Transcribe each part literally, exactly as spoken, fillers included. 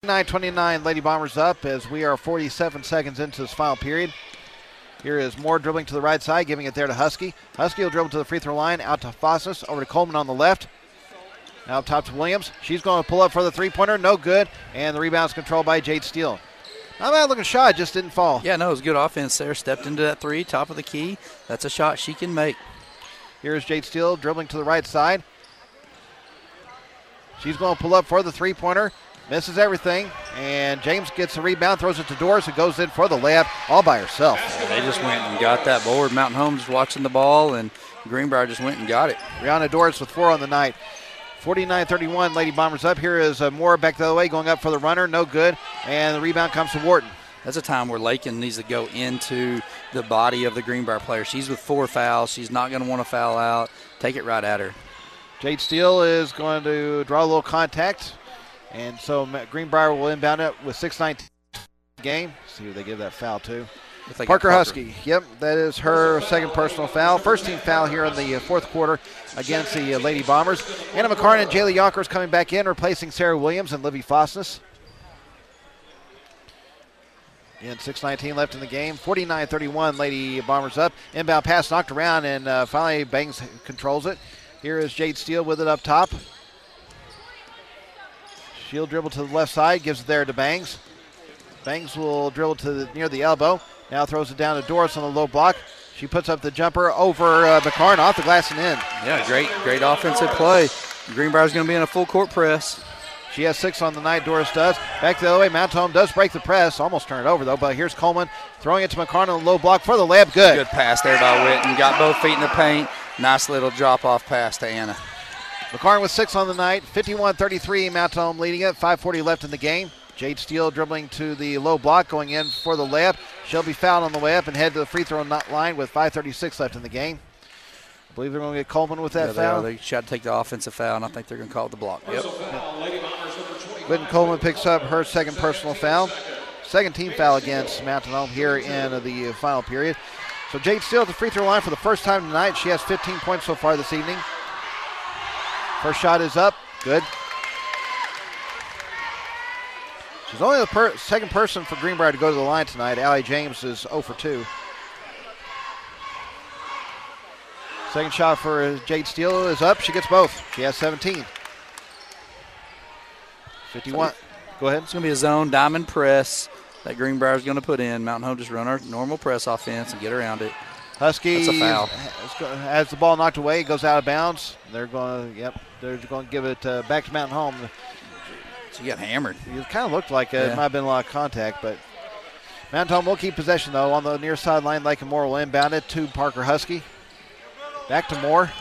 forty-nine twenty-nine, Lady Bombers up as we are forty-seven seconds into this final period. Here is Moore dribbling to the right side, giving it there to Husky. Husky will dribble to the free throw line, out to Fossis, over to Coleman on the left. Now up top to Williams. She's going to pull up for the three-pointer, no good, and the rebound's controlled by Jade Steele. Not a bad looking shot, just didn't fall. Yeah, no, it was good offense there. Stepped into that three, top of the key. That's a shot she can make. Here's Jade Steele dribbling to the right side. She's going to pull up for the three-pointer. Misses everything, and James gets the rebound, throws it to Doris, and goes in for the layup all by herself. They just went and got that board. Mountain Home just watching the ball, and Greenbrier just went and got it. Rihanna Doris with four on the night. forty-nine thirty-one, Lady Bombers up. Here is uh, Moore back the other way, going up for the runner, no good, and the rebound comes to Wharton. That's a time where Lakin needs to go into the body of the Greenbrier player. She's with four fouls. She's not going to want to foul out. Take it right at her. Jade Steele is going to draw a little contact. And so Greenbrier will inbound it with six nineteen game. See who they give that foul to. Parker, Parker Husky. Yep, that is her second personal foul. First team foul here in the fourth quarter against the Lady Bombers. Anna McCartan and Jaylee Yonkers coming back in, replacing Sarah Williams and Livy Fosnis. And six nineteen left in the game. forty-nine thirty-one, Lady Bombers up. Inbound pass knocked around, and uh, finally Bangs controls it. Here is Jade Steele with it up top. She'll dribble to the left side, gives it there to Bangs. Bangs will dribble to the, near the elbow. Now throws it down to Doris on the low block. She puts up the jumper over uh, McCartan, off the glass and in. Yeah, great, great offensive play. Greenbrier's going to be in a full court press. She has six on the night, Doris does. Back the other way, Mount Home does break the press. Almost turn it over, though, but here's Coleman throwing it to McCartan on the low block for the layup. Good. Good pass there by Witten. Got both feet in the paint. Nice little drop-off pass to Anna. McCartan with six on the night, fifty-one thirty-three, Mount Home leading it, five forty left in the game. Jade Steele dribbling to the low block, going in for the layup. She'll be fouled on the way up and head to the free throw line with five thirty-six left in the game. I believe they're going to get Coleman with that yeah, foul. They, they tried to take the offensive foul, and I think they're going to call it the block. Yep. Whitten Coleman picks up her second personal foul. Second team foul against Mountain Home here in the final period. So Jade Steele at the free throw line for the first time tonight. She has fifteen points so far this evening. First shot is up. Good. She's only the per- second person for Greenbrier to go to the line tonight. Allie James is zero for two. Second shot for Jade Steele is up. She gets both. She has seventeen. fifty-one. Go ahead. It's going to be a zone diamond press that Greenbrier is going to put in. Mountain Home just run our normal press offense and get around it. Husky That's a foul. Has the ball knocked away, goes out of bounds. They're going to, yep, they're going to give it uh, back to Mountain Home. She got hammered. It kind of looked like uh, yeah. it might have been a lot of contact, but Mountain Home will keep possession, though. On the near sideline, Lakin Moore will inbound it to Parker Husky. Back to Moore.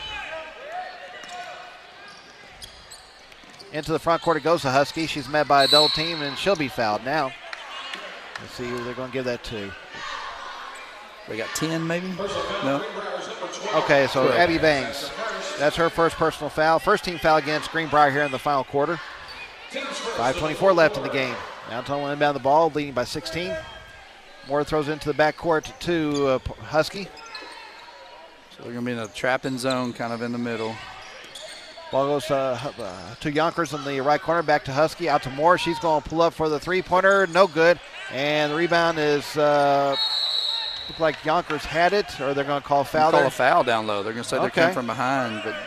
Into the front court it goes to Husky. She's met by a double team, and she'll be fouled now. Let's see who they're going to give that to. We got ten, maybe? No. Okay, so Correct. Abby Bangs. That's her first personal foul. First team foul against Greenbrier here in the final quarter. five twenty-four left in the game. Mountain will inbound the ball, leading by sixteen. Moore throws it into the backcourt to uh, Husky. So they're going to be in a trapping zone kind of in the middle. Ball goes uh, uh, to Yonkers in the right corner, back to Husky, out to Moore. She's going to pull up for the three-pointer, no good. And the rebound is, uh, look like Yonkers had it, or they're going to call a foul Call there. a foul down low. They're going to say Okay. they're coming from behind. But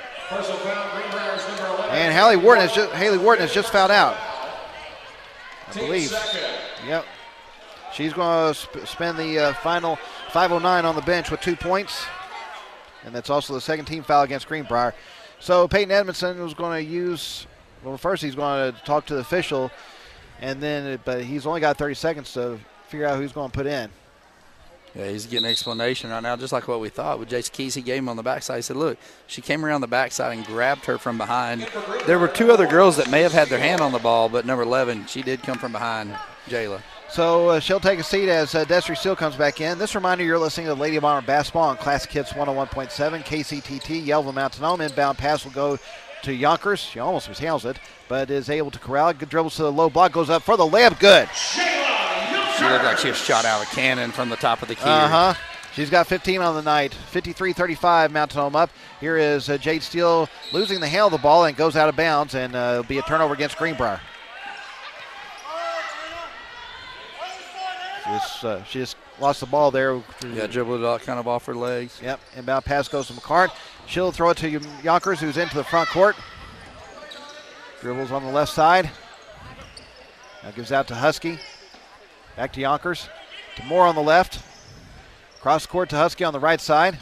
And Haley Wharton has just, Haley Wharton has just fouled out, I believe. Yep. She's going to sp- spend the uh, final five oh nine on the bench with two points. And that's also the second team foul against Greenbrier. So Peyton Edmondson was going to use, well, first he's going to talk to the official, and then, but he's only got thirty seconds to figure out who he's going to put in. yeah, he's getting an explanation right now, just like what we thought. With Jace Keys, he gave him on the backside. He said, look, she came around the backside and grabbed her from behind. There were two other girls that may have had their hand on the ball, but number eleven, she did come from behind Jayla. So uh, she'll take a seat as uh, Desiree Steele comes back in. This reminder, you're listening to Lady Bomber Basketball on Classic Hits one oh one point seven, K C T T, Yellville Mountain Home. Inbound pass will go to Yonkers. She almost mishandles it, but is able to corral it. Good dribbles to the low block, goes up for the layup. Good. She looked like she was shot out of a cannon from the top of the key. Uh-huh. She's got fifteen on the night. fifty-three thirty-five, Mountain Home up. Here is uh, Jade Steele losing the handle of the ball and goes out of bounds, and uh, it'll be a turnover against Greenbrier. Just, uh, she just lost the ball there. Yeah, dribbled it kind of off her legs. Yep, inbound pass goes to McCarn. She'll throw it to Yonkers, who's into the front court. Dribbles on the left side. Now gives out to Husky. Back to Yonkers. To Moore on the left. Cross court to Husky on the right side.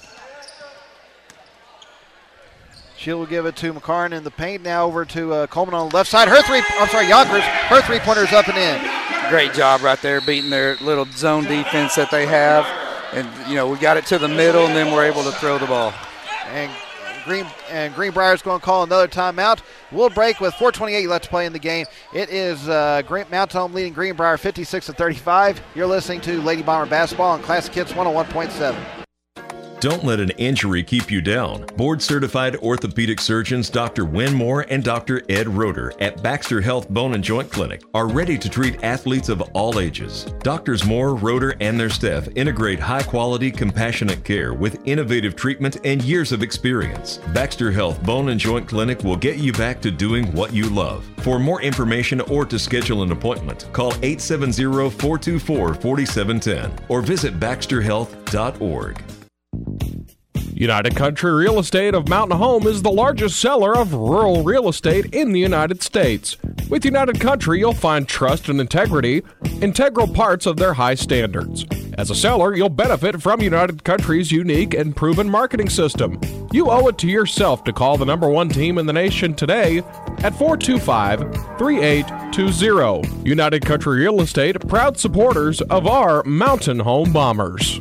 She'll give it to McCarn in the paint. Now over to uh, Coleman on the left side. Her three, I'm sorry, Yonkers. Her three-pointer's up and in. Great job right there, beating their little zone defense that they have. And, you know, we got it to the middle, and then we're able to throw the ball. And Green and Greenbrier's going to call another timeout. We'll break with four twenty-eight left to play in the game. It is uh, Mount Home leading Greenbrier fifty-six to thirty-five. You're listening to Lady Bomber Basketball on Classic Hits one oh one point seven. Don't let an injury keep you down. Board-certified orthopedic surgeons Doctor Win Moore and Doctor Ed Roeder at Baxter Health Bone and Joint Clinic are ready to treat athletes of all ages. Doctors Moore, Roeder, and their staff integrate high-quality, compassionate care with innovative treatment and years of experience. Baxter Health Bone and Joint Clinic will get you back to doing what you love. For more information or to schedule an appointment, call eight seven zero, four two four, four seven one zero or visit baxter health dot org. United Country Real Estate of Mountain Home is the largest seller of rural real estate in the United States. With United Country, you'll find trust and integrity, integral parts of their high standards. As a seller, you'll benefit from United Country's unique and proven marketing system. You owe it to yourself to call the number one team in the nation today at four two five, three eight two zero. United Country Real Estate, proud supporters of our Mountain Home Bombers.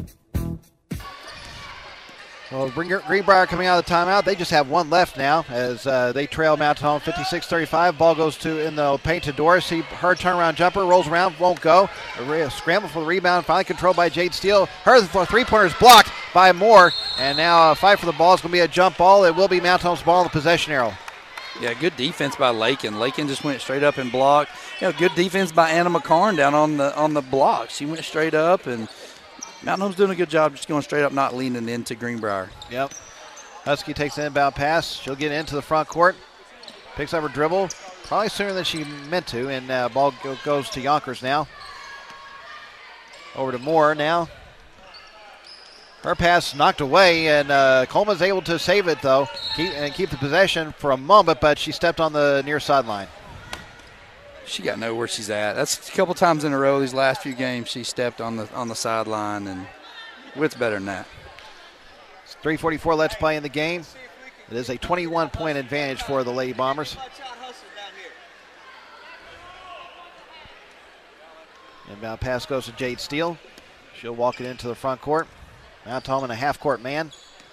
Well, Greenbrier coming out of the timeout. They just have one left now as uh, they trail Mountain Home fifty-six thirty-five. Ball goes to in the paint to Doris. He, her turnaround jumper rolls around, won't go. A scramble for the rebound, finally controlled by Jade Steele. Her three-pointer is blocked by Moore. And now a fight for the ball is going to be a jump ball. It will be Mountain Home's ball in the possession arrow. Yeah, good defense by Lakin. Lakin just went straight up and blocked. You know, good defense by Anna McCarn down on the on the block. She went straight up, and Mountain Home's doing a good job just going straight up, not leaning into Greenbrier. Yep. Husky takes the inbound pass. She'll get into the front court. Picks up her dribble. Probably sooner than she meant to. And uh, ball go, goes to Yonkers now. Over to Moore now. Her pass knocked away, and uh, Coleman's able to save it, though, keep, and keep the possession for a moment, but she stepped on the near sideline. She got to know where she's at. That's a couple times in a row these last few games she stepped on the on the sideline, and it's better than that. It's three forty-four left to play in the game. It is a twenty-one point advantage for the Lady Bombers. Inbound pass goes to Jade Steele. She'll walk it into the front court. Mount Home in a half-court man.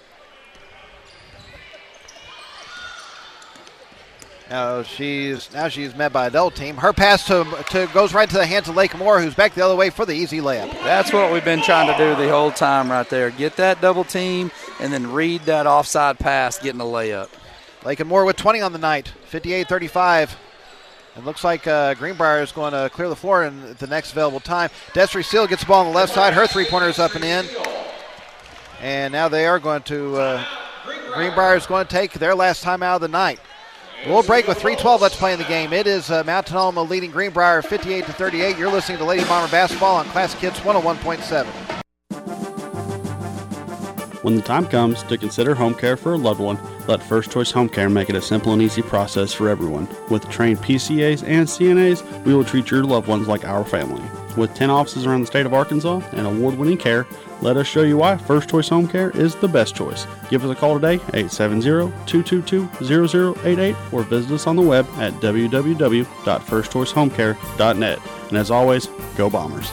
Now she's now she's met by a double team. Her pass to, to goes right to the hands of Lake Moore, who's back the other way for the easy layup. That's what we've been trying to do the whole time right there. Get that double team and then read that offside pass, getting a layup. Lake Moore with twenty on the night, fifty-eight thirty-five. It looks like uh, Greenbrier is going to clear the floor in the next available time. Desiree Steele gets the ball on the left side. Her three-pointer is up and in. And now they are going to, uh, Greenbrier is going to take their last time out of the night. We'll break with three twelve left to play in the game. It is uh, Mountain Home leading Greenbrier fifty-eight to thirty-eight. You're listening to Lady Bomber Basketball on Classic Hits one oh one point seven. When the time comes to consider home care for a loved one, let First Choice Home Care make it a simple and easy process for everyone. With trained P C As and C N As, we will treat your loved ones like our family. With ten offices around the state of Arkansas and award-winning care, let us show you why First Choice Home Care is the best choice. Give us a call today, eight seven zero, two two two, zero zero eight eight, or visit us on the web at w w w dot first choice home care dot net. And as always, go Bombers.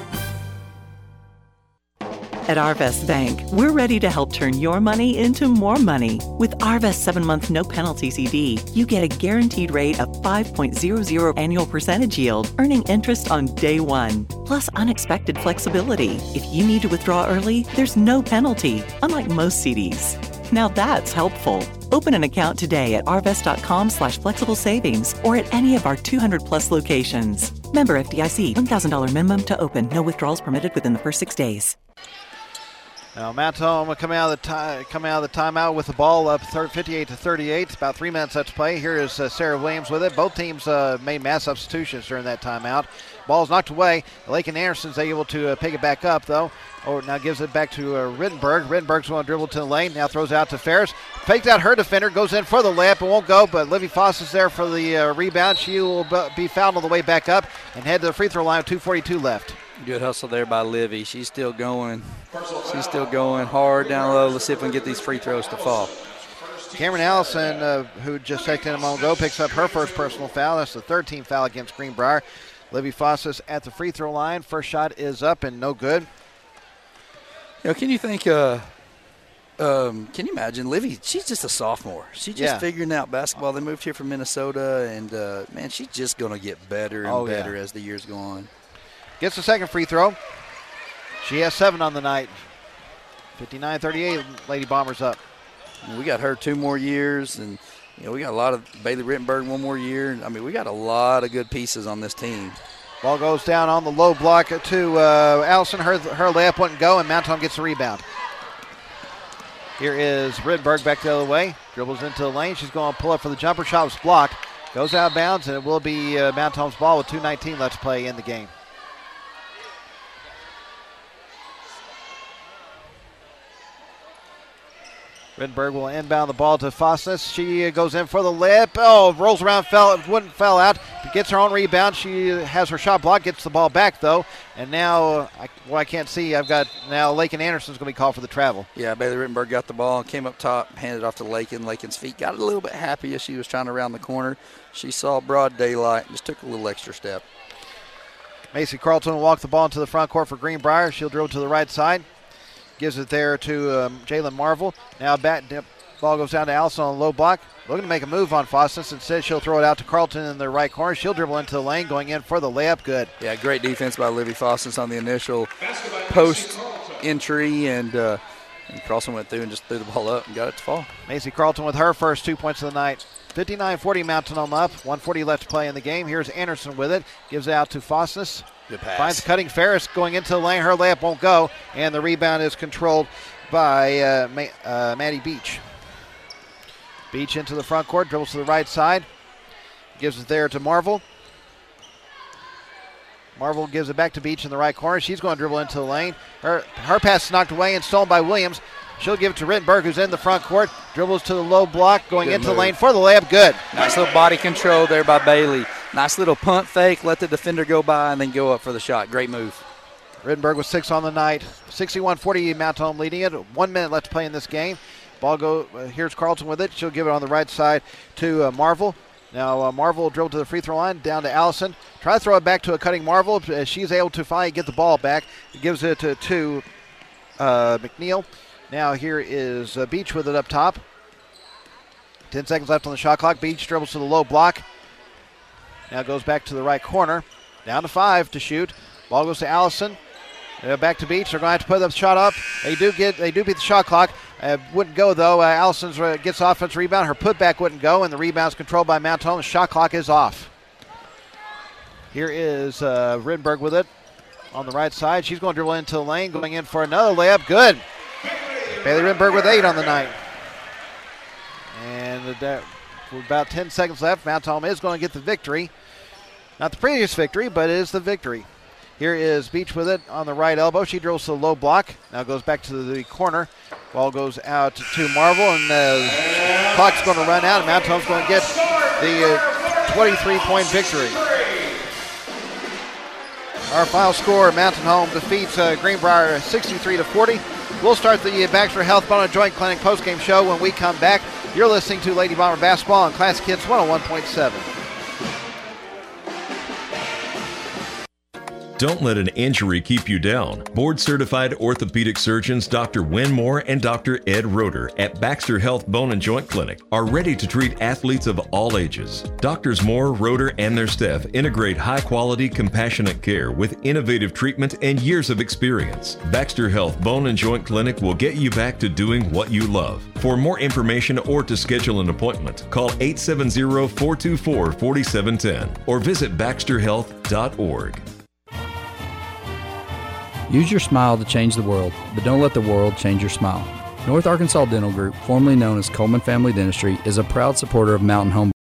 At Arvest Bank, we're ready to help turn your money into more money. With Arvest seven-month no-penalty C D, you get a guaranteed rate of five point zero zero annual percentage yield, earning interest on day one, plus unexpected flexibility. If you need to withdraw early, there's no penalty, unlike most C Ds. Now that's helpful. Open an account today at arvest.com slash flexible savings or at any of our two hundred plus locations. Member F D I C, one thousand dollars minimum to open. No withdrawals permitted within the first six days. Now Mount Home coming out of the time, coming out of the timeout with the ball up fifty-eight to thirty-eight. About three minutes left to play. Here is uh, Sarah Williams with it. Both teams uh, made mass substitutions during that timeout. Ball's knocked away. Lakin Anderson's able to uh, pick it back up though. Oh, now gives it back to uh, Rittenberg. Rittenberg's going to dribble to the lane. Now throws out to Ferris. Fakes out her defender. Goes in for the layup. It won't go, but Livy Foss is there for the uh, rebound. She will be fouled on the way back up and head to the free throw line with two forty-two left. Good hustle there by Livy. She's still going. She's still going hard down low. Let's see if we can get these free throws to fall. Cameron Allison, uh, who just checked in a moment ago, picks up her first personal foul. That's the third team foul against Greenbrier. Livy Foss is at the free throw line. First shot is up and no good. You know, can you think, uh, um, can you imagine Livy, she's just a sophomore. She's just Yeah. figuring out basketball. They moved here from Minnesota, and, uh, man, she's just going to get better and Oh, yeah. better as the years go on. Gets the second free throw. She has seven on the night. fifty-nine thirty-eight, Lady Bombers up. And we got her two more years, and, you know, we got a lot of Bailey Rittenberg one more year. I mean, we got a lot of good pieces on this team. Ball goes down on the low block to uh, Allison. Her, her layup wouldn't go, and Mount Home gets the rebound. Here is Rittenberg back the other way. Dribbles into the lane. She's going to pull up for the jumper. Shot was blocked. Goes out of bounds, and it will be uh, Mount Home's ball with two nineteen left to play in the game. Rittenberg will inbound the ball to Fossness. She goes in for the layup. Oh, rolls around, fell, wouldn't fell out. Gets her own rebound. She has her shot blocked, gets the ball back, though. And now, I, well, I can't see. I've got now Lakin Anderson's going to be called for the travel. Yeah, Bailey Rittenberg got the ball, came up top, handed off to Lakin. Lakin's feet got a little bit happy as she was trying to round the corner. She saw broad daylight, just took a little extra step. Macy Carlton will walk the ball into the front court for Greenbrier. She'll dribble to the right side. Gives it there to um, Jalen Marvel. Now back, ball goes down to Allison on the low block. Looking to make a move on Fossness. Instead, she'll throw it out to Carlton in the right corner. She'll dribble into the lane, going in for the layup. Good. Yeah, great defense by Livy Fossness on the initial post entry, and, uh, and Carlson went through and just threw the ball up and got it to fall. Macy Carlton with her first two points of the night. fifty-nine forty Mountain Home up. one forty left to play in the game. Here's Anderson with it. Gives it out to Fossness. Good pass. Finds cutting Ferris going into the lane. Her layup won't go, and the rebound is controlled by uh, Ma- uh, Maddie Beach. Beach into the front court, dribbles to the right side. Gives it there to Marvel. Marvel gives it back to Beach in the right corner. She's going to dribble into the lane. Her, her pass is knocked away and stolen by Williams. She'll give it to Rittenberg, who's in the front court. Dribbles to the low block, going Good into move. the lane for the layup. Good. Nice little body control there by Bailey. Nice little punt fake, let the defender go by, and then go up for the shot. Great move. Rittenberg with six on the night. sixty-one forty, Mount Home leading it. One minute left to play in this game. Ball go. Uh, here's Carlton with it. She'll give it on the right side to uh, Marvel. Now uh, Marvel will dribble to the free throw line, down to Allison. Try to throw it back to a cutting Marvel. Uh, she's able to finally get the ball back. Gives it to, to uh, McNeil. Now here is uh, Beach with it up top. Ten seconds left on the shot clock. Beach dribbles to the low block. Now goes back to the right corner. Down to five to shoot. Ball goes to Allison. Uh, back to Beach. They're going to have to put the shot up. They do get. They do beat the shot clock. Uh, wouldn't go though. Uh, Allison's uh, gets offensive rebound. Her putback wouldn't go, and the rebound's controlled by Mount Home. The shot clock is off. Here is uh, Rittenberg with it on the right side. She's going to dribble into the lane, going in for another layup. Good. Bailey Rittenberg with eight on the night. And uh, with about ten seconds left, Mount Home is going to get the victory. Not the previous victory, but it is the victory. Here is Beach with it on the right elbow. She drills to the low block. Now goes back to the corner. Ball goes out to Marvel, and the clock's going to run out, and Mount Home's going to get the uh, twenty-three point victory. Our final score, Mountain Home defeats uh, Greenbrier sixty-three to forty. We'll start the Baxter Health Bone and Joint Clinic postgame show when we come back. You're listening to Lady Bomber Basketball on Classic Hits one oh one point seven. Don't let an injury keep you down. Board-certified orthopedic surgeons Doctor Win Moore and Doctor Ed Roeder at Baxter Health Bone and Joint Clinic are ready to treat athletes of all ages. Doctors Moore, Roeder, and their staff integrate high-quality, compassionate care with innovative treatment and years of experience. Baxter Health Bone and Joint Clinic will get you back to doing what you love. For more information or to schedule an appointment, call eight seven zero, four two four, four seven one zero or visit baxter health dot org. Use your smile to change the world, but don't let the world change your smile. North Arkansas Dental Group, formerly known as Coleman Family Dentistry, is a proud supporter of Mountain Home.